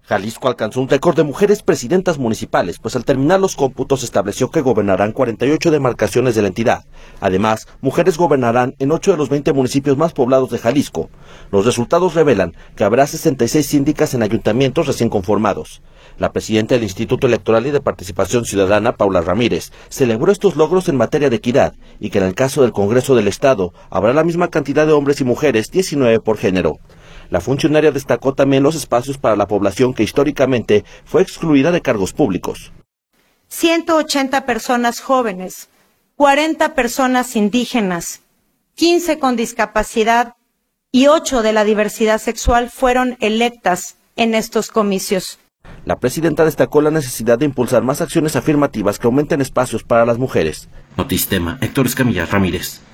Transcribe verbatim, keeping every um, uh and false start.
Jalisco alcanzó un récord de mujeres presidentas municipales, pues al terminar los cómputos estableció que gobernarán cuarenta y ocho demarcaciones de la entidad. Además, mujeres gobernarán en ocho de los veinte municipios más poblados de Jalisco. Los resultados revelan que habrá sesenta y seis síndicas en ayuntamientos recién conformados. La presidenta del Instituto Electoral y de Participación Ciudadana, Paula Ramírez, celebró estos logros en materia de equidad y que en el caso del Congreso del Estado habrá la misma cantidad de hombres y mujeres, diecinueve por género. La funcionaria destacó también los espacios para la población que históricamente fue excluida de cargos públicos. ciento ochenta personas jóvenes, cuarenta personas indígenas, quince con discapacidad y ocho de la diversidad sexual fueron electas en estos comicios. La presidenta destacó la necesidad de impulsar más acciones afirmativas que aumenten espacios para las mujeres. Notistema, Héctor Escamilla Ramírez.